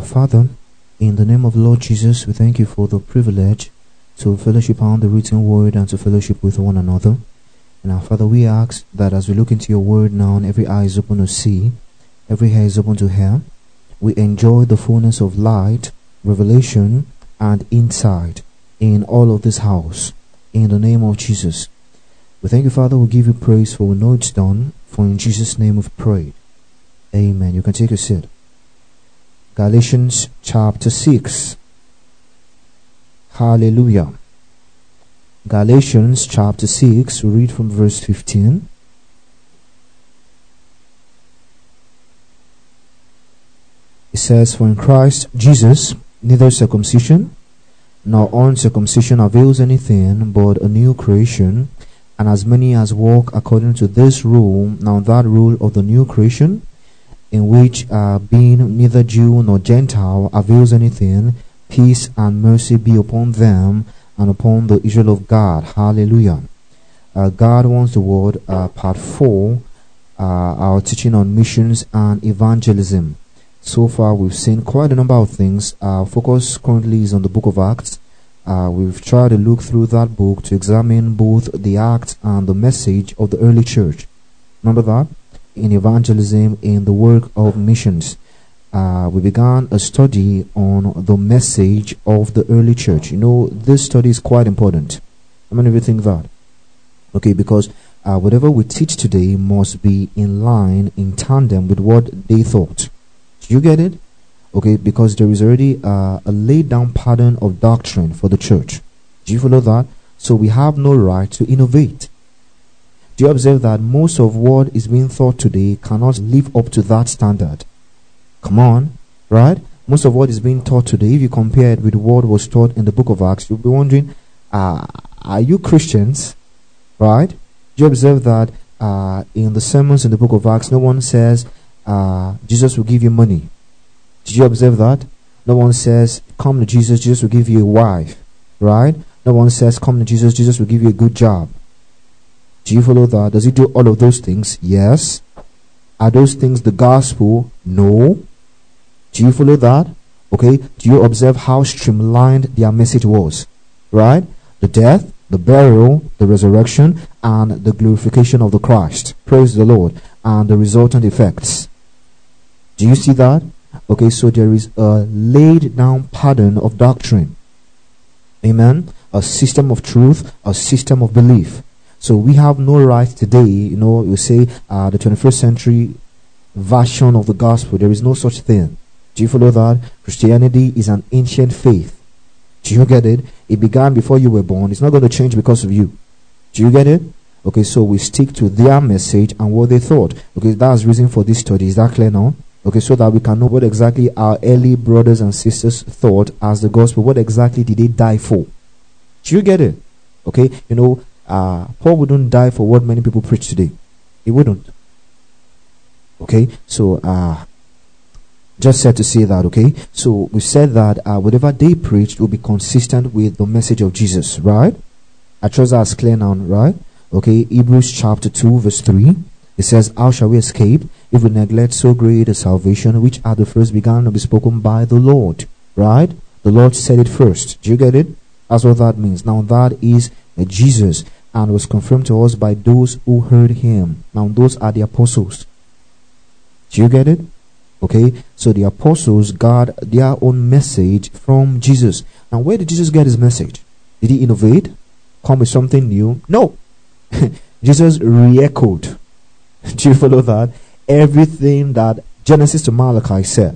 Father, in the name of the Lord Jesus, we thank you for the privilege to fellowship on the written word and to fellowship with one another. And our Father, we ask that as we look into your word now, and every eye is open to see, every ear is open to hear, we enjoy the fullness of light, revelation, and insight in all of this house. In the name of Jesus. We thank you, Father. We give you praise for we know it's done. For in Jesus' name we've prayed. Amen. You can take a seat. Galatians chapter 6. Hallelujah. Galatians chapter 6, we read from verse 15. It says, For in Christ Jesus neither circumcision nor uncircumcision avails anything, but a new creation. And as many as walk according to this rule, now that rule of the new creation, in which being neither Jew nor Gentile avails anything, peace and mercy be upon them and upon the Israel of God. Hallelujah. God wants the word, part 4, our teaching on missions and evangelism. So far we've seen quite a number of things. Our focus currently is on the book of Acts. We've tried to look through that book to examine both the Acts and the message of the early church. Remember that? In evangelism, in the work of missions. We began a study on the message of the early church. You know, this study is quite important. How many of you think that? Okay, because whatever we teach today must be in line, in tandem with what they thought. Do you get it? Okay, because there is already a laid down pattern of doctrine for the church. Do you follow that? So we have no right to innovate. Do you observe that most of what is being taught today cannot live up to that standard? Come on, right? Most of what is being taught today, if you compare it with what was taught in the book of Acts, you'll be wondering, are you Christians? Right? Do you observe that in the sermons in the book of Acts, no one says, Jesus will give you money. Did you observe that? No one says, come to Jesus, Jesus will give you a wife. Right? No one says, come to Jesus, Jesus will give you a good job. Do you follow that? Does he do all of those things? Yes. Are those things the gospel? No. Do you follow that? Okay. Do you observe how streamlined their message was? Right? The death, the burial, the resurrection, and the glorification of the Christ. Praise the Lord. And the resultant effects. Do you see that? Okay, so there is a laid down pattern of doctrine. Amen. A system of truth, a system of belief. So we have no right today, you know, you say the 21st century version of the gospel. There is no such thing. Do you follow that? Christianity is an ancient faith. Do you get it? It began before you were born. It's not going to change because of you. Do you get it? Okay, so we stick to their message and what they thought. Okay, that's the reason for this study. Is that clear now? Okay, so that we can know what exactly our early brothers and sisters thought as the gospel. What exactly did they die for? Do you get it? Okay, you know, Paul wouldn't die for what many people preach today. He wouldn't. Okay, so just said to say that. Okay, so we said that whatever they preached will be consistent with the message of Jesus, right? I trust that's clear now, right? Okay, Hebrews chapter 2 verse 3. It says, how shall we escape if we neglect so great a salvation, which at the first began to be spoken by the Lord? Right? The Lord said it first. Do you get it? That's what that means. Now that is Jesus, and was confirmed to us by those who heard him. Now those are the apostles. Do you get it? Okay, so the apostles got their own message from Jesus. Now where did Jesus get his message? Did he innovate? Come with something new? No. Jesus re-echoed. Do you follow that? Everything that Genesis to Malachi said.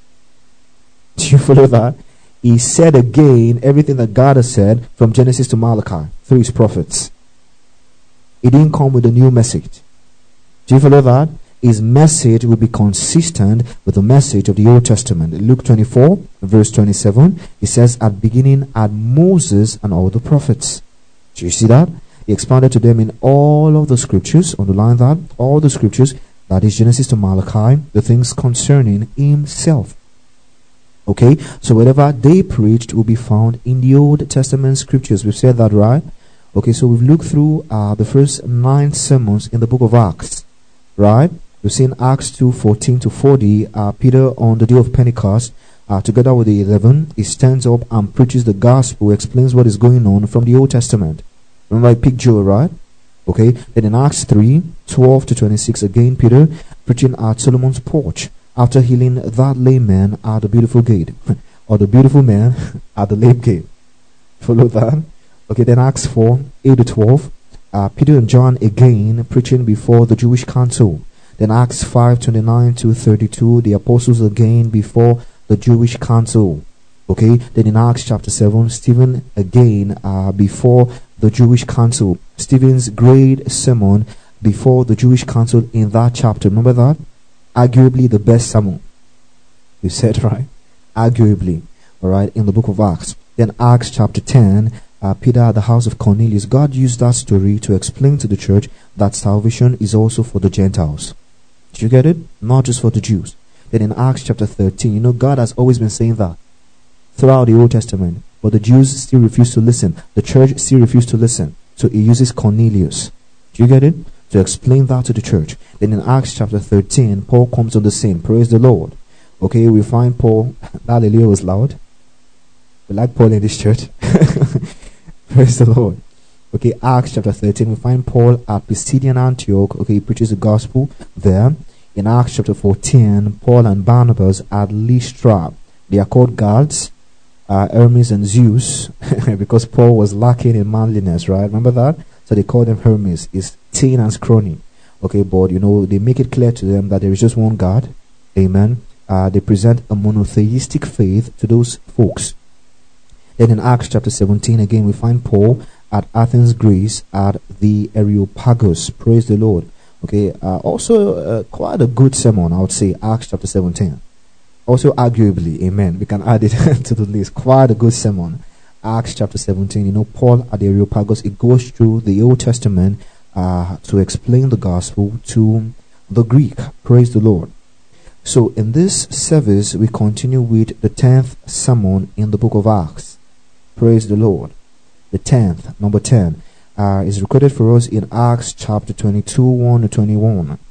Do you follow that? He said again everything that God has said from Genesis to Malachi through his prophets. He didn't come with a new message. Do you follow that? His message will be consistent with the message of the Old Testament. Luke 24 verse 27, it says, at beginning had Moses and all the prophets. Do you see that? He expounded to them in all of the scriptures, underline that, all the scriptures, that is Genesis to Malachi, the things concerning himself. Okay, so whatever they preached will be found in the Old Testament scriptures. We've said that, right? Okay, so we've looked through the first 9 sermons in the book of Acts, right? We've seen Acts 2:14 to 40, Peter on the day of Pentecost together with the 11, he stands up and preaches the gospel, explains what is going on from the Old Testament. Remember I picked Joel, right? Okay, then in Acts 3, 12 to 26, again Peter preaching at Solomon's porch after healing that lame man at the beautiful gate, or the beautiful man at the lame gate. Follow that? Okay, then Acts 4, 8 to 12, Peter and John again preaching before the Jewish council. Then Acts 5, 29 to 32, the apostles again before the Jewish council. Okay, then in Acts chapter 7, Stephen again before the Jewish council. Stephen's great sermon before the Jewish council in that chapter. Remember that? Arguably the best sermon. You said right? Arguably. Alright, in the book of Acts. Then Acts chapter 10, Peter at the house of Cornelius. God used that story to explain to the church that salvation is also for the Gentiles. Did you get it? Not just for the Jews. Then in Acts chapter 13, God has always been saying that throughout the Old Testament, but the Jews still refuse to listen. The church still refused to listen. So he uses Cornelius. Do you get it? To explain that to the church. Then in Acts chapter 13, Paul comes on the scene. Praise the Lord. Okay, we find Paul. Hallelujah was loud. We like Paul in this church. Praise the Lord. Okay, Acts chapter 13, we find Paul at Pisidian Antioch. Okay, he preaches the gospel there. In Acts chapter 14, Paul and Barnabas at Lystra. They are called guards, Hermes and Zeus, because Paul was lacking in manliness, right? Remember that? So they call them Hermes. It's teen and scrawny. Okay, but they make it clear to them that there is just one God. Amen. They present a monotheistic faith to those folks. Then in Acts chapter 17, again, we find Paul at Athens, Greece, at the Areopagus. Praise the Lord. Okay, also quite a good sermon, I would say, Acts chapter 17. Also arguably, amen, we can add it to the list. Quite a good sermon. Acts chapter 17, Paul at the Areopagus, it goes through the Old Testament to explain the gospel to the Greek. Praise the Lord. So in this service, we continue with the 10th sermon in the book of Acts. Praise the Lord. The 10th, number 10, is recorded for us in Acts chapter 22, 1 to 21.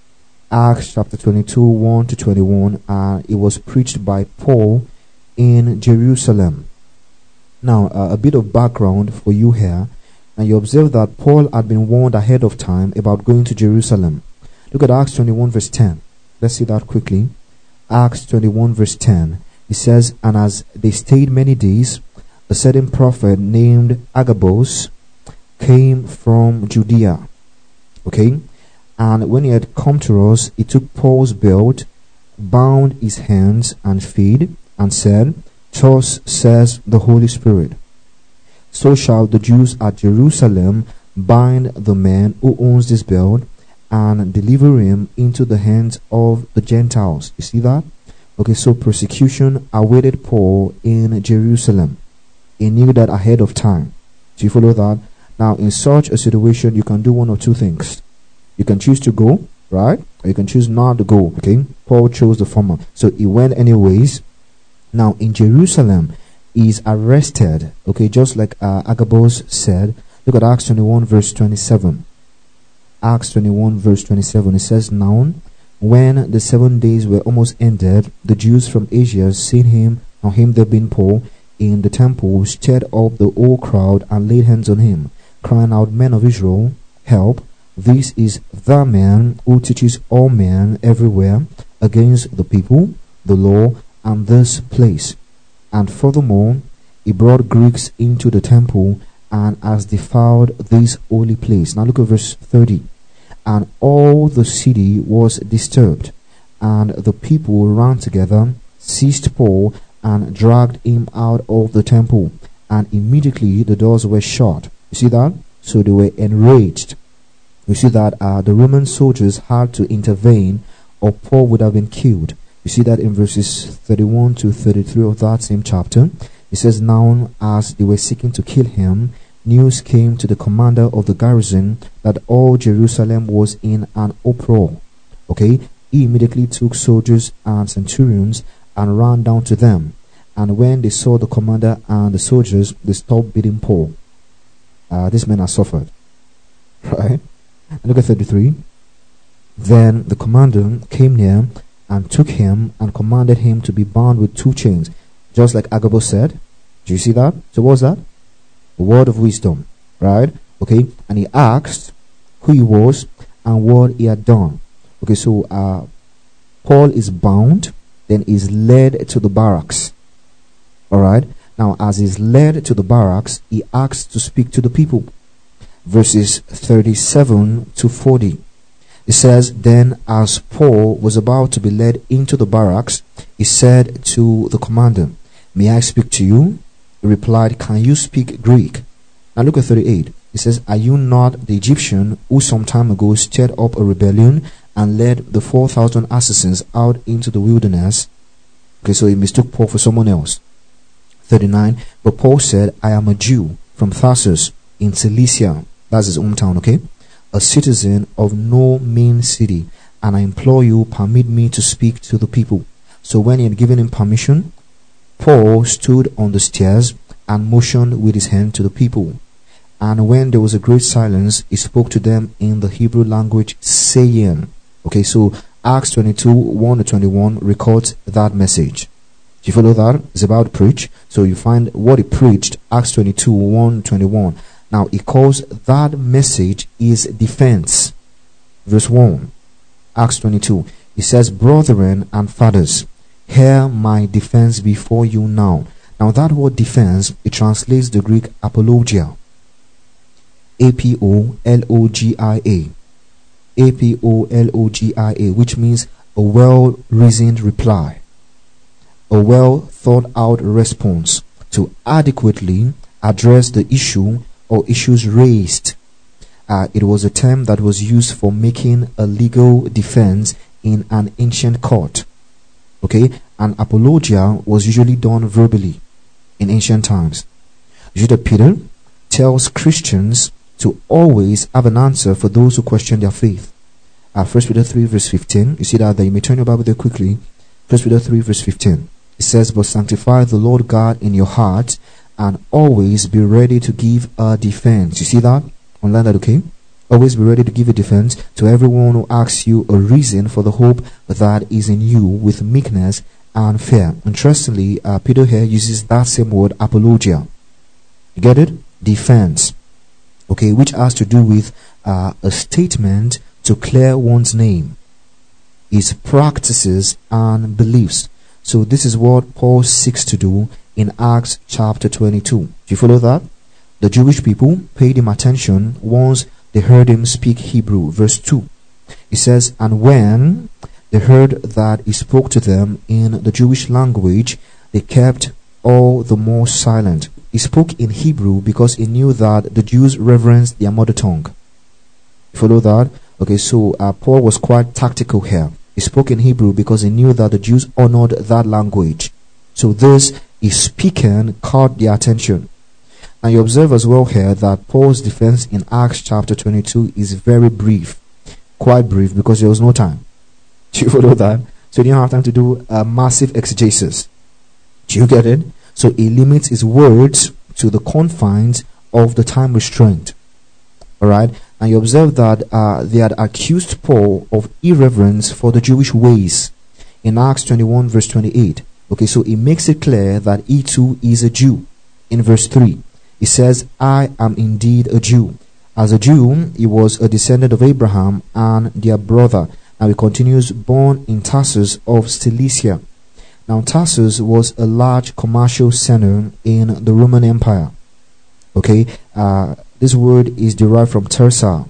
Acts chapter 22, 1 to 21, it was preached by Paul in Jerusalem. Now, a bit of background for you here. And you observe that Paul had been warned ahead of time about going to Jerusalem. Look at Acts 21 verse 10. Let's see that quickly. Acts 21 verse 10. It says, and as they stayed many days, a certain prophet named Agabus came from Judea. Okay? And when he had come to us, he took Paul's belt, bound his hands and feet, and said, thus says the Holy Spirit, so shall the Jews at Jerusalem bind the man who owns this belt and deliver him into the hands of the Gentiles. You see that? Okay, so persecution awaited Paul in Jerusalem. He knew that ahead of time. Do you follow that? Now, in such a situation, you can do one or two things. You can choose to go, right? Or you can choose not to go, okay? Paul chose the former. So he went anyways. Now, in Jerusalem, he is arrested, okay? Just like Agabus said. Look at Acts 21 verse 27. Acts 21 verse 27. It says, now, when the 7 days were almost ended, the Jews from Asia, seeing him there being Paul, in the temple, stirred up the whole crowd and laid hands on him, crying out, men of Israel, help. This is the man who teaches all men everywhere against the people, the law, and this place. And furthermore, he brought Greeks into the temple and has defiled this holy place. Now look at verse 30. And all the city was disturbed, and the people ran together, seized Paul, and dragged him out of the temple. And immediately the doors were shut. You see that? So they were enraged. You see that the Roman soldiers had to intervene, or Paul would have been killed. You see that in verses 31 to 33 of that same chapter. It says, now as they were seeking to kill him, news came to the commander of the garrison that all Jerusalem was in an uproar. Okay, he immediately took soldiers and centurions and ran down to them. And when they saw the commander and the soldiers, they stopped beating Paul. This man has suffered. Right? And look at 33. Then the commander came near and took him and commanded him to be bound with 2 chains, just like Agabus said. Do you see that? So what was that? A word of wisdom, right? Okay, and he asked who he was and what he had done. Okay, so Paul is bound, then is led to the barracks. Alright, now as he's led to the barracks, he asks to speak to the people. Verses 37 to 40. It says, Then as Paul was about to be led into the barracks, he said to the commander, May I speak to you? He replied, Can you speak Greek? Now look at 38. It says, Are you not the Egyptian who some time ago stirred up a rebellion and led the 4,000 assassins out into the wilderness? Okay, so he mistook Paul for someone else. 39. But Paul said, I am a Jew from Tarsus in Cilicia. That's his hometown, okay? A citizen of no mean city, and I implore you, permit me to speak to the people. So when he had given him permission, Paul stood on the stairs and motioned with his hand to the people. And when there was a great silence, he spoke to them in the Hebrew language, saying, okay, so Acts 22, 1 to 21 records that message. Do you follow that? It's about to preach. So you find what he preached, Acts 22, 1 to 21. Now, he calls that message is defense. Verse 1, Acts 22. He says, Brethren and fathers, hear my defense before you now. Now, that word defense, it translates the Greek apologia. A-P-O-L-O-G-I-A. A-P-O-L-O-G-I-A, which means a well-reasoned reply. A well-thought-out response to adequately address the issue or issues raised. It was a term that was used for making a legal defense in an ancient court. Okay, and apologia was usually done verbally in ancient times. Judah Peter tells Christians to always have an answer for those who question their faith. 1 Peter 3 verse 15. You see that there. You may turn your Bible there quickly. 1 Peter 3 verse 15. It says, But sanctify the Lord God in your heart, and always be ready to give a defense. You see that? Online that, okay? Always be ready to give a defense to everyone who asks you a reason for the hope that is in you with meekness and fear. Interestingly, Peter here uses that same word, apologia. You get it? Defense. Okay, which has to do with a statement to clear one's name, his practices and beliefs. So this is what Paul seeks to do in Acts chapter 22. Do you follow that? The Jewish people paid him attention once they heard him speak Hebrew. Verse 2. It says, And when they heard that he spoke to them in the Jewish language, they kept all the more silent. He spoke in Hebrew because he knew that the Jews reverenced their mother tongue. You follow that? Okay, so Paul was quite tactical here. He spoke in Hebrew because he knew that the Jews honored that language. So this is speaking caught their attention. And you observe as well here that Paul's defense in Acts chapter 22 is very brief. Quite brief because there was no time. Do you follow that? So he didn't have time to do a massive exegesis. Do you get it? So he limits his words to the confines of the time restraint. Alright? And you observe that they had accused Paul of irreverence for the Jewish ways in Acts 21 verse 28. Okay, so he makes it clear that he too is a Jew. In verse 3, he says, I am indeed a Jew. As a Jew, he was a descendant of Abraham and their brother. Now he continues, born in Tarsus of Cilicia. Now Tarsus was a large commercial center in the Roman Empire. Okay, this word is derived from Tarsa,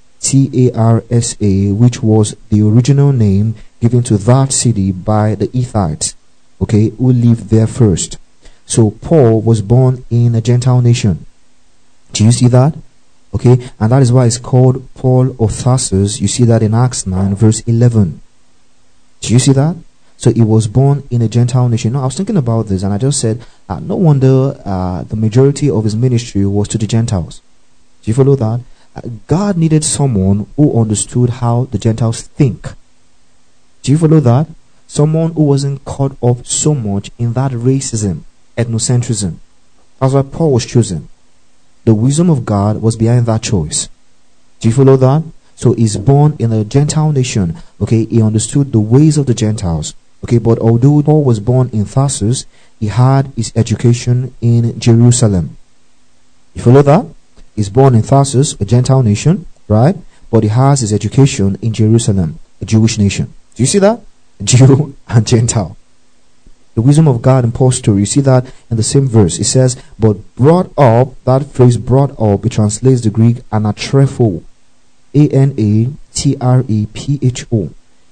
T-A-R-S-A, which was the original name given to that city by the Hittites, okay, who lived there first. So Paul was born in a Gentile nation. Do you see that? Okay, and that is why it's called Paul of Tarsus. You see that in Acts 9 verse 11. Do you see that? So he was born in a Gentile nation. Now I was thinking about this and I just said, no wonder the majority of his ministry was to the Gentiles. Do you follow that? God needed someone who understood how the Gentiles think. Do you follow that? Someone who wasn't caught up so much in that racism, ethnocentrism. That's why Paul was chosen. The wisdom of God was behind that choice. Do you follow that? So he's born in a Gentile nation. Okay, he understood the ways of the Gentiles. Okay, but although Paul was born in Tarsus, he had his education in Jerusalem. You follow that? He's born in Tarsus, a Gentile nation, right? But he has his education in Jerusalem, a Jewish nation. Do you see that? Jew and Gentile. The wisdom of God in Paul's story, you see that in the same verse. It says, but brought up, that phrase brought up, it translates the Greek anatrepho. A-N-A-T-R-E-P-H-O.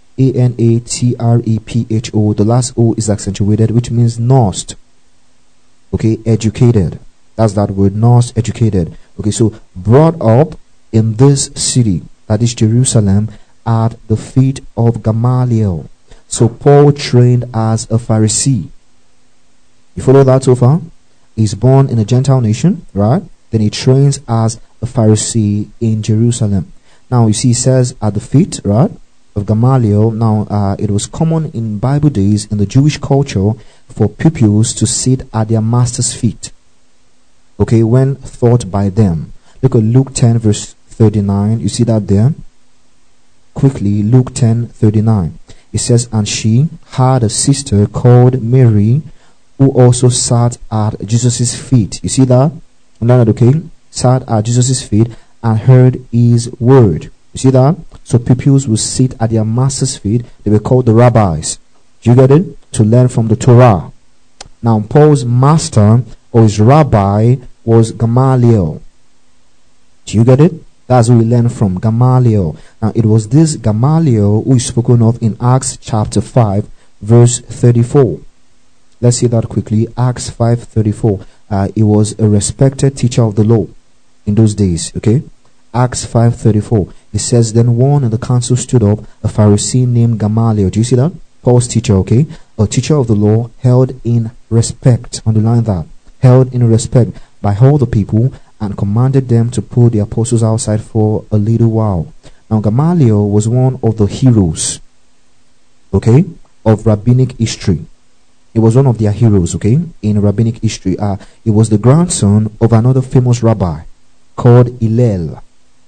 A-N-A-T-R-E-P-H-O. The last O is accentuated, which means nursed. Okay, educated. That's that word, nursed, educated. Okay, so brought up in this city, that is Jerusalem, at the feet of Gamaliel. So Paul trained as a Pharisee. You follow that so far? He's born in a Gentile nation, right? Then he trains as a Pharisee in Jerusalem. Now you see, he says at the feet, right, of Gamaliel. Now it was common in Bible days in the Jewish culture for pupils to sit at their master's feet. Okay, when taught by them. Look at Luke 10 verse 39. You see that there? Quickly, Luke 10:39. It says, and she had a sister called Mary, who also sat at Jesus' feet. You see that? Okay? Sat at Jesus' feet and heard his word. You see that? So pupils will sit at their master's feet. They were called the rabbis. Do you get it? To learn from the Torah. Now, Paul's master or his rabbi was Gamaliel. Do you get it? That's who we learn from, Gamaliel. Now, it was this Gamaliel who is spoken of in Acts chapter 5, verse 34. Let's see that quickly. Acts 5:34. He was a respected teacher of the law in those days. Okay? Acts 5:34. It says, then one in the council stood up, a Pharisee named Gamaliel. Do you see that? Paul's teacher, okay? A teacher of the law, held in respect. Underline that. Held in respect by all the people, and commanded them to put the apostles outside for a little while. Now Gamaliel was one of the heroes, okay, of rabbinic history. He was one of their heroes, okay, in rabbinic history. He was the grandson of another famous rabbi called Hillel.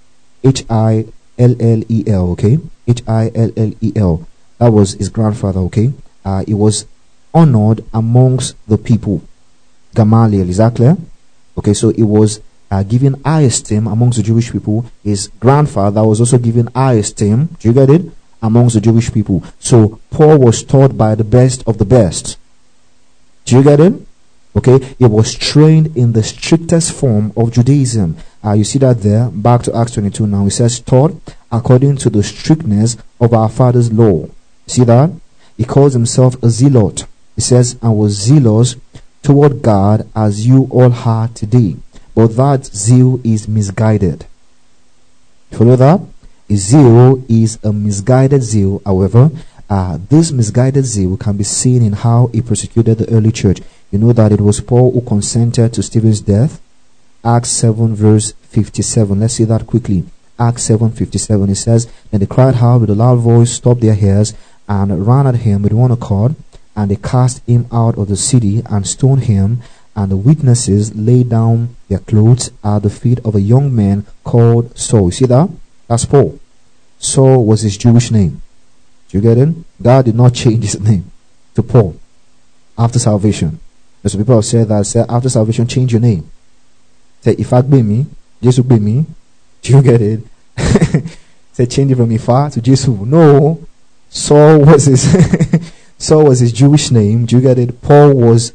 H-I-L-L-E-L, okay? H-I-L-L-E-L. That was his grandfather, okay? He was honored amongst the people. Gamaliel, is that clear? Okay, so he was given high esteem amongst the Jewish people. His grandfather was also given high esteem. Do you get it? Amongst the Jewish people. So Paul was taught by the best of the best. Do you get it? Okay, he was trained in the strictest form of Judaism. You see that there. Back to Acts 22 now. It says, taught according to the strictness of our father's law. See that? He calls himself a zealot. He says, and was zealous toward God as you all are today. But that zeal is misguided. Follow that? A zeal is a misguided zeal. However, this misguided zeal can be seen in how he persecuted the early church. You know that it was Paul who consented to Stephen's death. Acts 7 verse 57. Let's see that quickly. Acts 7:57. It says, then they cried out with a loud voice, stopped their ears, and ran at him with one accord. And they cast him out of the city and stoned him. And the witnesses laid down their clothes at the feet of a young man called Saul. You see that? That's Paul. Saul was his Jewish name. Do you get it? God did not change his name to Paul after salvation. There's some people have said that, say after salvation, change your name. Say, if I be me, Jesus be me. Do you get it? Say, change it from Ifa to Jesus. No. Saul was his Saul was his Jewish name. Do you get it? Paul was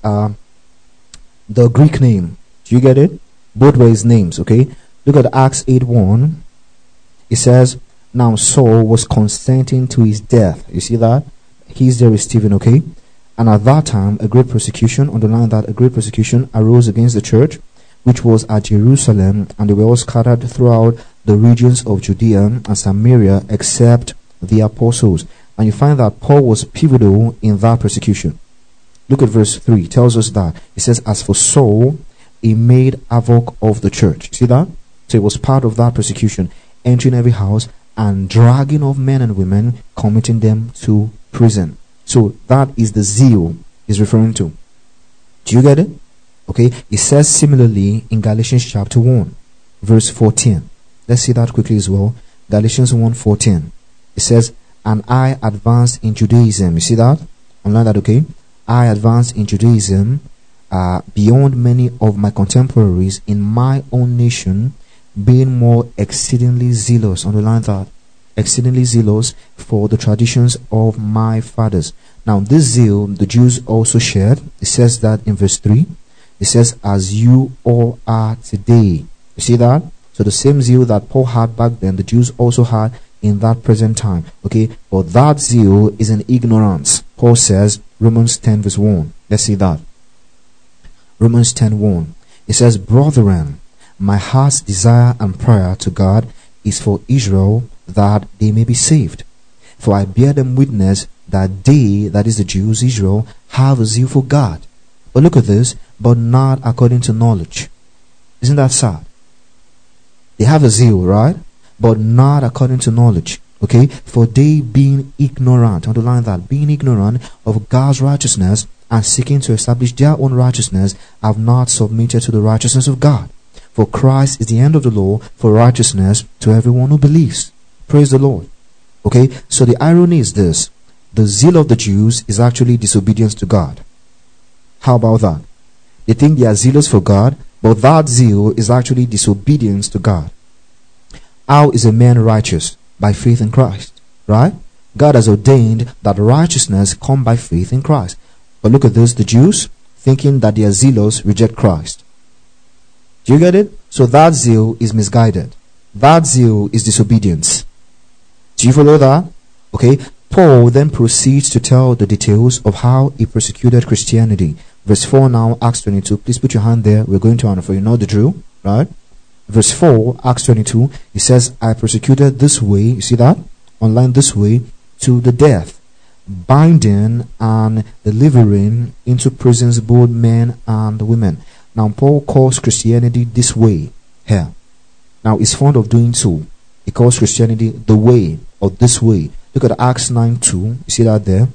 the Greek name. Do you get it? Both were his names, okay? Look at Acts 8:1. It says, now Saul was consenting to his death. You see that? He's there with Stephen, okay? And at that time, a great persecution, underline that, a great persecution arose against the church, which was at Jerusalem, and they were all scattered throughout the regions of Judea and Samaria, except the apostles. And you find that Paul was pivotal in that persecution. Look at verse 3. It tells us that. It says, as for Saul, he made havoc of the church. See that? So it was part of that persecution, entering every house and dragging off men and women, committing them to prison. So that is the zeal he's referring to. Do you get it? Okay. It says similarly in Galatians chapter 1, verse 14. Let's see that quickly as well. Galatians 1:14. It says, and I advanced in Judaism. You see that? Online that, okay? I advanced in Judaism beyond many of my contemporaries in my own nation, being more exceedingly zealous. Underline that. Exceedingly zealous for the traditions of my fathers. Now, this zeal the Jews also shared. It says that in verse 3. It says, as you all are today. You see that? So the same zeal that Paul had back then, the Jews also had in that present time. Okay, but that zeal is in ignorance. Paul says, Romans 10 verse 1. Let's see that. Romans 10:1. It says, brethren, my heart's desire and prayer to God is for Israel, that they may be saved. For I bear them witness that they, that is the Jews, Israel, have a zeal for God. But look at this, but not according to knowledge. Isn't that sad? They have a zeal, right? But not according to knowledge. Okay? For they being ignorant, underline that, being ignorant of God's righteousness and seeking to establish their own righteousness, have not submitted to the righteousness of God. For Christ is the end of the law for righteousness to everyone who believes. Praise the Lord. Okay? So the irony is this. The zeal of the Jews is actually disobedience to God. How about that? They think they are zealous for God, but that zeal is actually disobedience to God. How is a man righteous? By faith in Christ, right? God has ordained that righteousness come by faith in Christ. But look at this, the Jews, thinking that they are zealous, reject Christ. Do you get it? So that zeal is misguided. That zeal is disobedience. Do you follow that? Okay. Paul then proceeds to tell the details of how he persecuted Christianity. Verse 4 now, Acts 22. Please put your hand there. We're going to honor for you know the drill, right? Verse 4, Acts 22, it says, I persecuted this way, you see that? Online, this way, to the death, binding and delivering into prisons both men and women. Now, Paul calls Christianity this way here. Now, he's fond of doing so. He calls Christianity the way, or this way. Look at Acts 9:2, you see that there?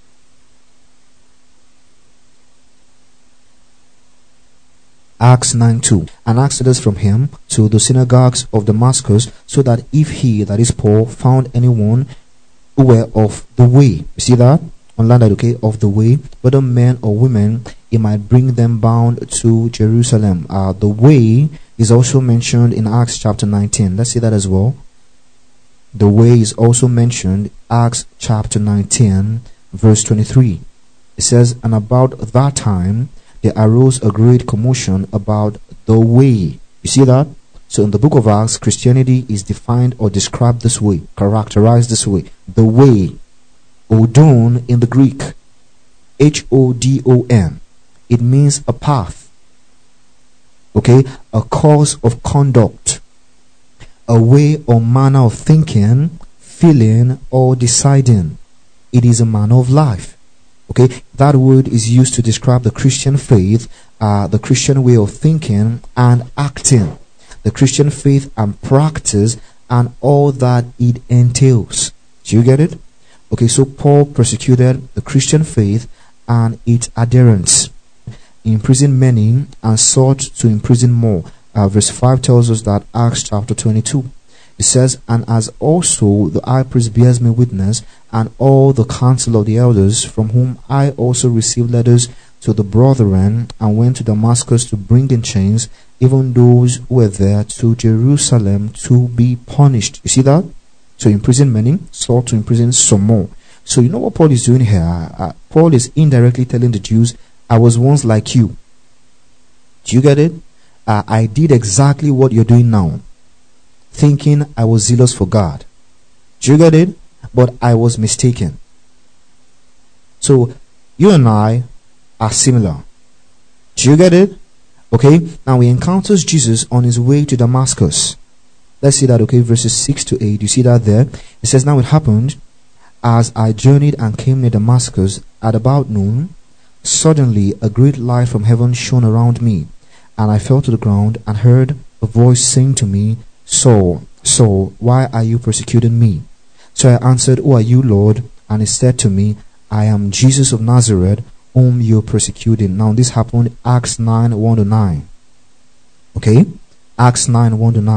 Acts 9:2. And Exodus from him to the synagogues of Damascus, so that if he, that is Paul, found anyone who were of the way, you see that? Online that, okay, of the way, whether men or women, he might bring them bound to Jerusalem. The way is also mentioned in Acts chapter 19. Let's see that as well. The way is also mentioned, Acts chapter 19, verse 23. It says, and about that time, there arose a great commotion about the way. You see that? So in the book of Acts, Christianity is defined or described this way, characterized this way. The way, odon in the Greek, Hodon. It means a path. Okay? A course of conduct. A way or manner of thinking, feeling, or deciding. It is a manner of life. Okay, that word is used to describe the Christian faith, the Christian way of thinking and acting, the Christian faith and practice, and all that it entails. Do you get it? Okay, so Paul persecuted the Christian faith and its adherents, imprisoned many, and sought to imprison more. Verse 5 tells us that, Acts chapter 22. It says, and as also the high priest bears me witness, and all the council of the elders, from whom I also received letters to the brethren, and went to Damascus to bring in chains, even those who were there, to Jerusalem to be punished. You see that? So imprison many, sought to imprison some more. So you know what Paul is doing here? Paul is indirectly telling the Jews, I was once like you. Do you get it? I did exactly what you're doing now, thinking I was zealous for God. Do you get it? But I was mistaken. So you and I are similar. Do you get it? Okay. Now he encounters Jesus on his way to Damascus. Let's see that, okay, verses 6 to 8. You see that there? It says, now it happened, as I journeyed and came near Damascus at about noon, suddenly a great light from heaven shone around me, and I fell to the ground and heard a voice saying to me, Saul, Saul, why are you persecuting me? So I answered, who are you, Lord? And he said to me, I am Jesus of Nazareth, whom you are persecuting. Now this happened Acts 9, 1 to 9. Okay? Acts 9, 1 to 9.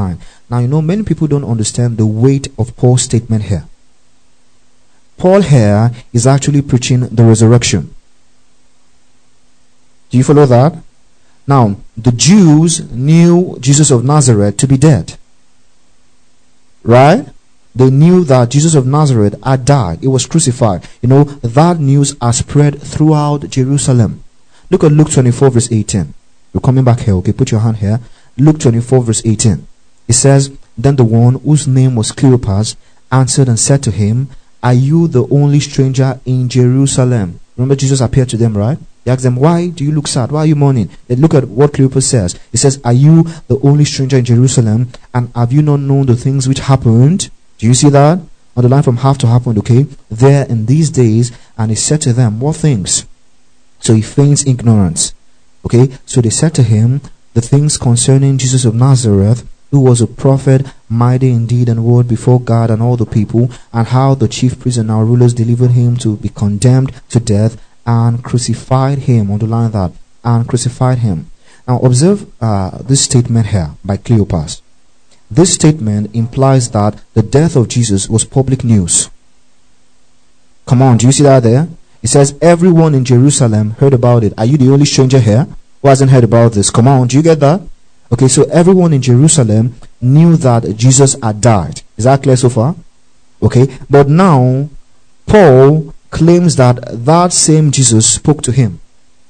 Now, many people don't understand the weight of Paul's statement here. Paul here is actually preaching the resurrection. Do you follow that? Now, the Jews knew Jesus of Nazareth to be dead. Right? They knew that Jesus of Nazareth had died. He was crucified. That news has spread throughout Jerusalem. Look at Luke 24 verse 18. We're coming back here, okay? Put your hand here. Luke 24 verse 18. It says, Then the one whose name was Cleopas answered and said to him, Are you the only stranger in Jerusalem? Remember, Jesus appeared to them, right? He asked them, Why do you look sad? Why are you mourning? Then look at what Cleopas says. He says, Are you the only stranger in Jerusalem? And have you not known the things which happened? Do you see that? On the line from have to happen, okay? There in these days. And he said to them, What things? So he feigns ignorance. Okay? So they said to him, The things concerning Jesus of Nazareth, who was a prophet, mighty in deed and word before God and all the people, and how the chief priests and our rulers delivered him to be condemned to death and crucified him. Underline that. And crucified him. Now observe this statement here by Cleopas. This statement implies that the death of Jesus was public news. Come on, do you see that there? It says everyone in Jerusalem heard about it. Are you the only stranger here who hasn't heard about this? Come on, do you get that? Okay, so everyone in Jerusalem knew that Jesus had died. Is that clear so far? Okay, but now Paul claims that that same Jesus spoke to him.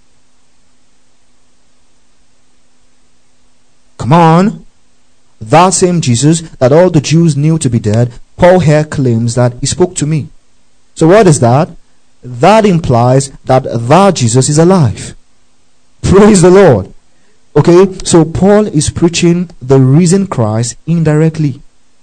Come on. That same Jesus that all the Jews knew to be dead, Paul here claims that he spoke to me. So what is that? That implies that Jesus is alive. Praise the Lord. Okay, so Paul is preaching the risen Christ indirectly.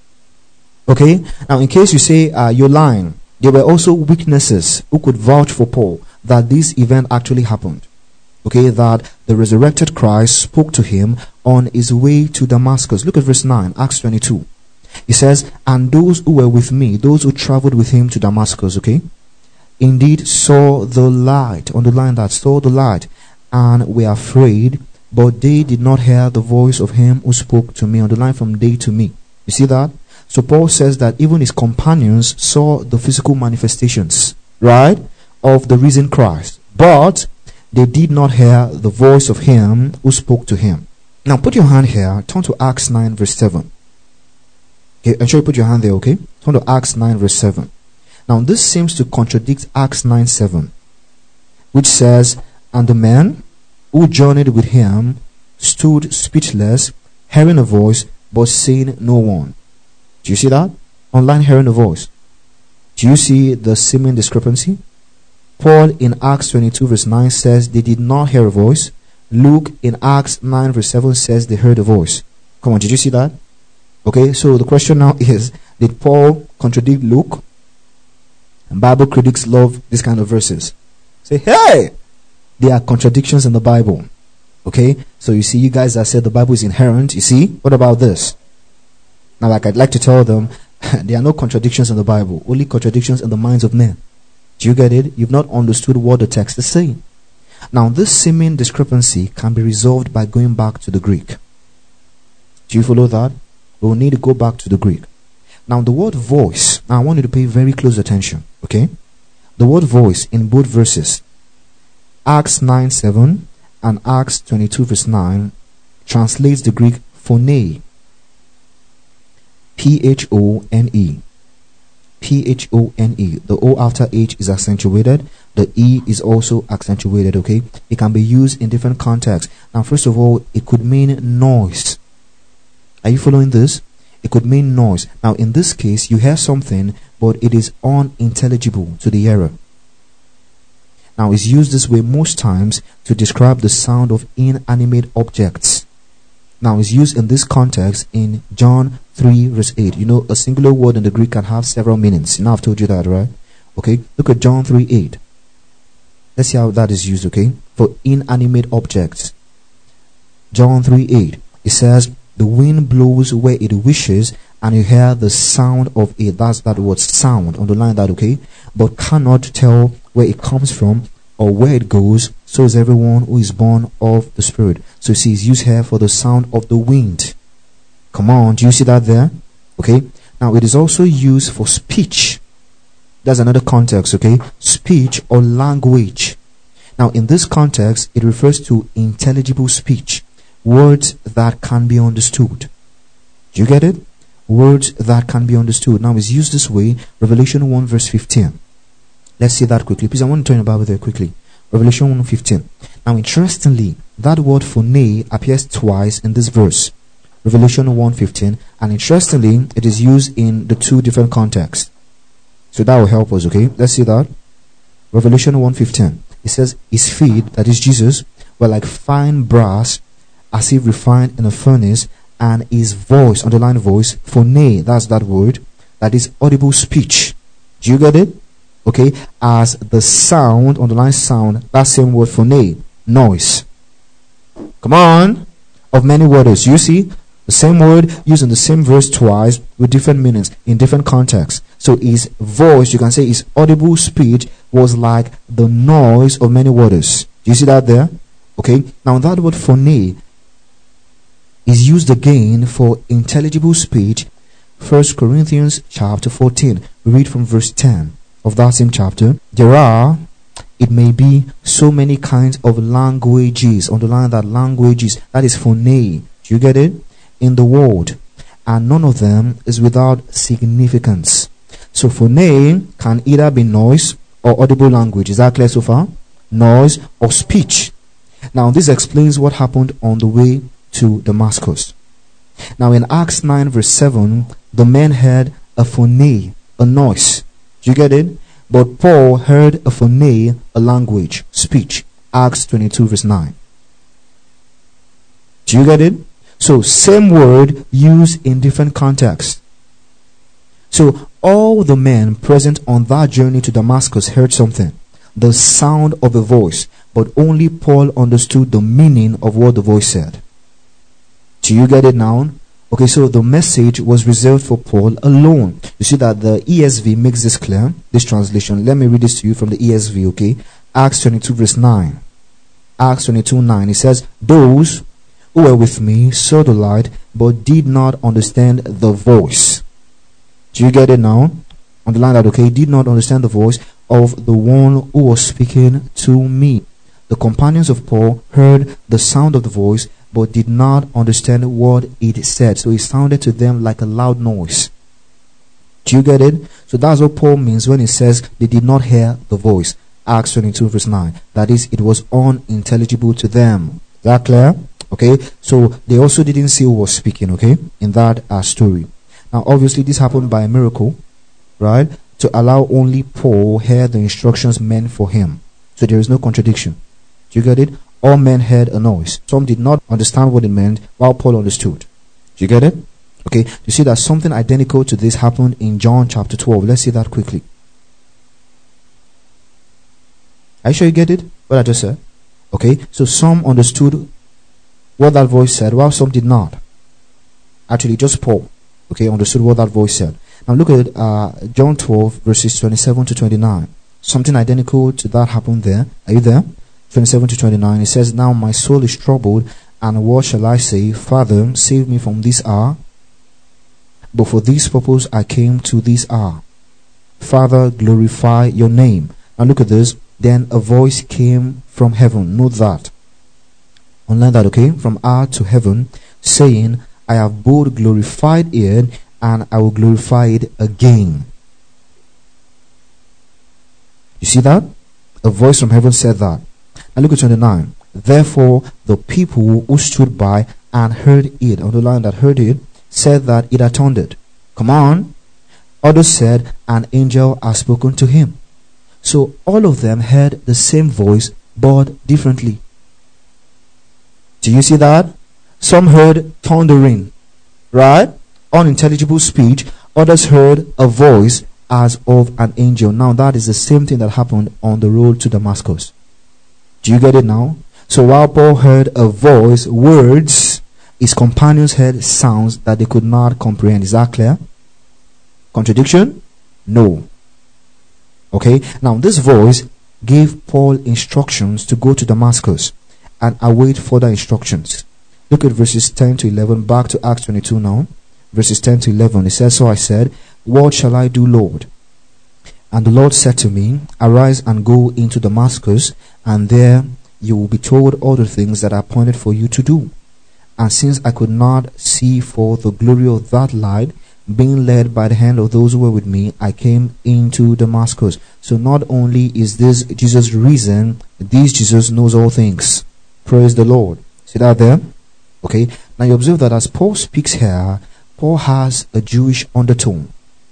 Okay, now in case you say you're lying, there were also witnesses who could vouch for Paul that this event actually happened. Okay, that the resurrected Christ spoke to him on his way to Damascus. Look at verse 9, Acts 22. It says, And those who were with me, those who traveled with him to Damascus, okay, indeed saw the light. Underline that, saw the light, and were afraid, but they did not hear the voice of him who spoke to me. Underline from day to me. You see that? So Paul says that even his companions saw the physical manifestations, right, of the risen Christ, but they did not hear the voice of him who spoke to him. Now put your hand here, turn to Acts 9 verse 7. Okay, ensure you put your hand there, okay? Turn to Acts 9 verse 7. Now this seems to contradict Acts 9 7, which says, And the men who journeyed with him stood speechless, hearing a voice, but seeing no one. Do you see that? Online, hearing a voice. Do you see the seeming discrepancy? Paul in Acts 22 verse 9 says they did not hear a voice. Luke in Acts 9 verse 7 says they heard a voice. Come on, did you see that? Okay, so the question now is, did Paul contradict Luke? And Bible critics love this kind of verses. Say, hey, there are contradictions in the Bible. Okay, so you see, you guys that said the Bible is inherent, you see, what about this? Now, like I'd like to tell them, there are no contradictions in the Bible, only contradictions in the minds of men. Do you get it? You've not understood what the text is saying. Now, this seeming discrepancy can be resolved by going back to the Greek. Do you follow that? We'll need to go back to the Greek. Now, the word voice, now I want you to pay very close attention, okay? The word voice in both verses, Acts 9 7 and Acts 22 verse 9, translates the Greek phone. P-H-O-N-E. P-H-O-N-E. The O after H is accentuated. The E is also accentuated, okay? It can be used in different contexts. Now, first of all, it could mean noise. Are you following this? It could mean noise. Now, in this case, you hear something, but it is unintelligible to the hearer. Now, it's used this way most times to describe the sound of inanimate objects. Now, it's used in this context in John 3 verse 8. You know, a singular word in the Greek can have several meanings. You know, I've told you that, right? Okay, look at John 3 8. Let's see how that is used, okay? For inanimate objects. John 3 8. It says, the wind blows where it wishes, and you hear the sound of it. That's that word sound. Underline that, okay? But cannot tell where it comes from or where it goes. So is everyone who is born of the Spirit. So you see, it's used here for the sound of the wind. Come on, do you see that there? Okay. Now it is also used for speech. That's another context, okay? Speech or language. Now in this context, it refers to intelligible speech. Words that can be understood. Do you get it? Words that can be understood. Now it's used this way. Revelation 1 verse 15. Let's see that quickly. Please, I want to turn the Bible there quickly. Revelation 1:15. Now interestingly, that word phone appears twice in this verse. Revelation 1:15. And interestingly, it is used in the two different contexts. So that will help us, okay? Let's see that. Revelation 1:15. It says, his feet, that is Jesus, were like fine brass, as if refined in a furnace, and his voice, underline voice, phone, that's that word, that is audible speech. Do you get it? Okay, as the sound, underline sound, that same word phone, noise. Come on, of many waters. You see, the same word used in the same verse twice with different meanings in different contexts. So his voice, you can say his audible speech was like the noise of many waters. Do you see that there? Okay, now that word phone is used again for intelligible speech. 1 Corinthians chapter 14. We read from verse 10 of that same chapter. There are, it may be, so many kinds of languages. Underline that, languages. That is phone. Do you get it? In the world. And none of them is without significance. So phone can either be noise or audible language. Is that clear so far? Noise or speech. Now this explains what happened on the way to Damascus. Now in Acts 9 verse 7, the men heard a phone, a noise. Do you get it? But Paul heard a phone, a language, speech. Acts 22 verse 9. Do you get it? So same word used in different contexts. So all the men present on that journey to Damascus heard something, the sound of a voice, but only Paul understood the meaning of what the voice said. Do you get it now? Okay, so the message was reserved for Paul alone. You see that the ESV makes this clear, this translation. Let me read this to you from the ESV, okay? Acts 22 verse 9. Acts 22:9. It says, those who were with me saw the light, but did not understand the voice. Do you get it now? Underline that, okay? Did not understand the voice of the one who was speaking to me. The companions of Paul heard the sound of the voice, but did not understand what it said. So it sounded to them like a loud noise. Do you get it? So that's what Paul means when he says they did not hear the voice. Acts 22 verse 9. That is, it was unintelligible to them. Is that clear? Okay. So they also didn't see who was speaking, okay, in that story. Now obviously this happened by a miracle, right? To allow only Paul hear the instructions meant for him. So there is no contradiction. Do you get it? All men heard a noise. Some did not understand what it meant, while Paul understood. Do you get it? Okay, you see that something identical to this happened in John chapter 12. Let's see that quickly. Are you sure you get it? What I just said? Okay, so some understood what that voice said, while some did not. Actually, just Paul, okay, understood what that voice said. Now look at John 12 verses 27 to 29. Something identical to that happened there. Are you there? 27 to 29. It says, now my soul is troubled, and what shall I say? Father, save me from this hour. But for this purpose I came to this hour. Father, glorify your name. Now look at this. Then a voice came from heaven. Note that. Unlike that, okay? From earth to heaven, saying, I have both glorified it, and I will glorify it again. You see that? A voice from heaven said that. Now look at 29. Therefore, the people who stood by and heard it, underline that, heard it, said that it had thundered. Come on. Others said, an angel has spoken to him. So all of them heard the same voice, but differently. Do you see that? Some heard thundering, right? Unintelligible speech. Others heard a voice as of an angel. Now that is the same thing that happened on the road to Damascus. Do you get it now? So while Paul heard a voice, words, his companions heard sounds that they could not comprehend. Is that clear? Contradiction? No. Okay, now this voice gave Paul instructions to go to Damascus and await further instructions. Look at verses 10 to 11, back to Acts 22 now. Verses 10 to 11, it says, So I said, What shall I do, Lord? And the Lord said to me, Arise and go into Damascus, and there you will be told all the things that are appointed for you to do. And since I could not see for the glory of that light, being led by the hand of those who were with me, I came into Damascus. So not only is this Jesus' reason, this Jesus knows all things. Praise the Lord. See that there? Okay. Now you observe that as Paul speaks here, Paul has a Jewish undertone.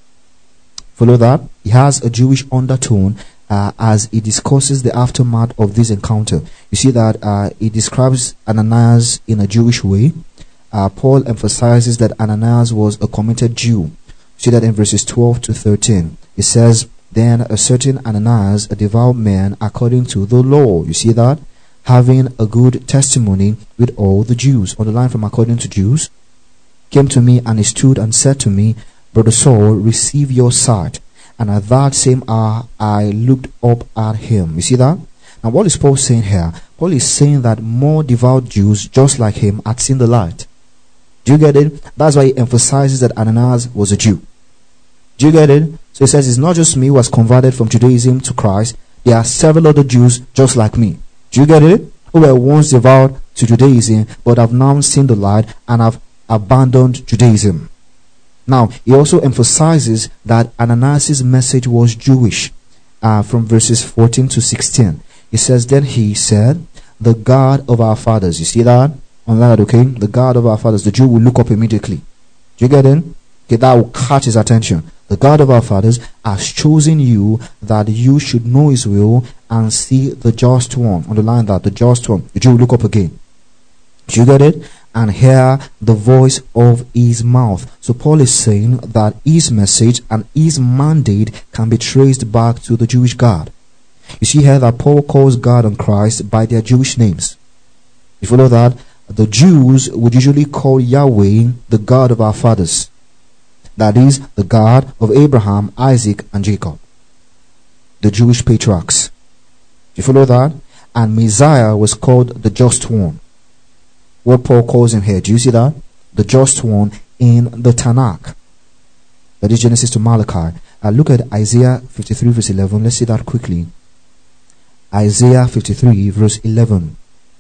Follow that? He has a Jewish undertone as he discusses the aftermath of this encounter. You see that he describes Ananias in a Jewish way. Paul emphasizes that Ananias was a committed Jew. You see that in verses 12 to 13. It says, Then a certain Ananias, a devout man according to the law. You see that? Having a good testimony with all the Jews. On the line from according to Jews. Came to me, and he stood and said to me, Brother Saul, receive your sight. And at that same hour I looked up at him. You see that? Now what is Paul saying here? Paul is saying that more devout Jews just like him had seen the light. Do you get it? That's why he emphasizes that Ananias was a Jew. Do you get it? So he says it's not just me who has converted from Judaism to Christ. There are several other Jews just like me. Do you get it? Who were once devout to Judaism but have now seen the light and have abandoned Judaism. Now, he also emphasizes that Ananias' message was Jewish. From verses 14 to 16. He says, Then he said, The God of our fathers. You see that? On that, okay? The God of our fathers. The Jew will look up immediately. Do you get it? Okay, that will catch his attention. The God of our fathers has chosen you that you should know his will and see the just one. Underline that, the just one. The Jew will look up again. Do you get it? And hear the voice of his mouth. So Paul is saying that his message and his mandate can be traced back to the Jewish God. You see here that Paul calls God and Christ by their Jewish names. You follow that? The Jews would usually call Yahweh the God of our fathers. That is, the God of Abraham, Isaac, and Jacob. The Jewish patriarchs. You follow that? And Messiah was called the Just One. What Paul calls him here. Do you see that? The Just One in the Tanakh. That is Genesis to Malachi. Look at Isaiah 53 verse 11. Let's see that quickly. Isaiah 53 verse 11.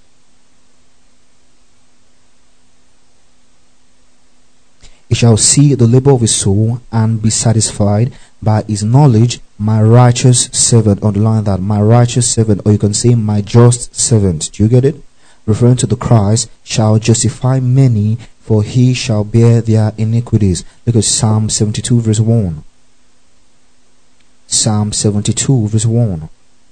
He shall see the labor of his soul and be satisfied by his knowledge, my righteous servant. Underline that, my righteous servant, or you can say my just servant. Do you get it? Referring to the Christ, shall justify many, for he shall bear their iniquities. Look at Psalm 72 verse 1. Psalm 72 verse 1.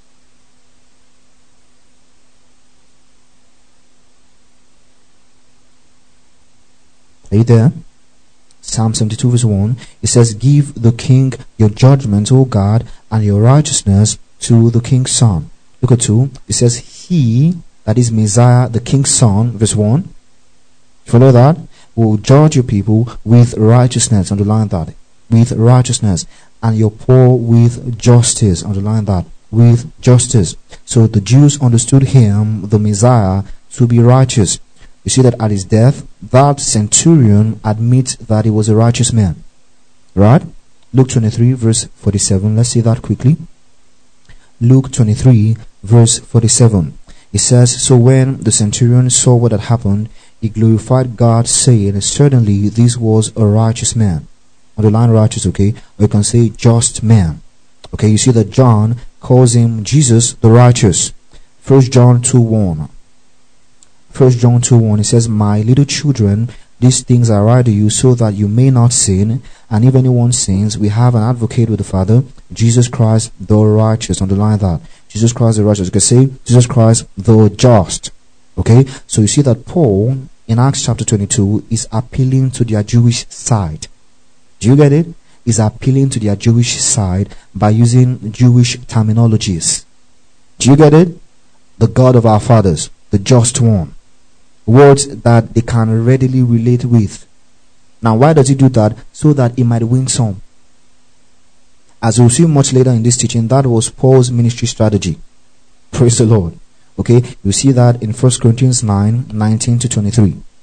Are you there? Psalm 72 verse 1. It says, Give the king your judgment, O God, and your righteousness to the king's son. Look at 2. It says, He, that is Messiah, the king's son, verse 1. Follow that? Will judge your people with righteousness. Underline that. With righteousness. And your poor with justice. Underline that. With justice. So the Jews understood him, the Messiah, to be righteous. You see that at his death, that centurion admits that he was a righteous man. Right? Luke 23 verse 47. Let's see that quickly. Luke 23 verse 47. It says, So when the centurion saw what had happened, he glorified God, saying, Certainly this was a righteous man. Underline righteous, okay? Or you can say just man. Okay, you see that John calls him Jesus the righteous. 1 John 2:1. 1 John 2:1, it says, My little children, these things I write to you so that you may not sin. And if anyone sins, we have an advocate with the Father, Jesus Christ the righteous. Underline that. Jesus Christ the righteous. You can say Jesus Christ the just. Okay? So you see that Paul, in Acts chapter 22, is appealing to their Jewish side. Do you get it? Is appealing to their Jewish side by using Jewish terminologies. Do you get it? The God of our fathers, the just one. Words that they can readily relate with. Now, why does he do that? So that he might win some. As we'll see much later in this teaching, that was Paul's ministry strategy. Praise the Lord. Okay, you see that in 1 Corinthians 9:19 to 23.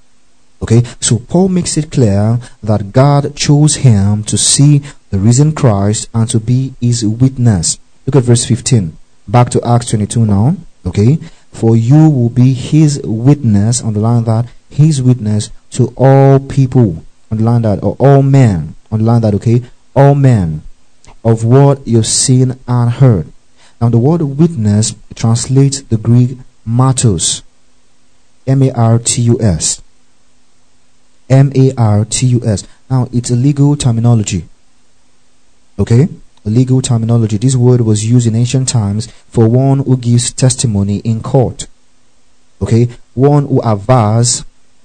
Okay, so Paul makes it clear that God chose him to see the risen Christ and to be his witness. Look at verse 15. Back to Acts 22 now. Okay, for you will be his witness, underline that, his witness to all people, underline that, or all men, underline that, okay, all men, of what you've seen and heard. Now the word witness translates the Greek martus, M-A-R-T-U-S. M-A-R-T-U-S. Now it's a legal terminology. Okay? A legal terminology. This word was used in ancient times for one who gives testimony in court. Okay? One who avers,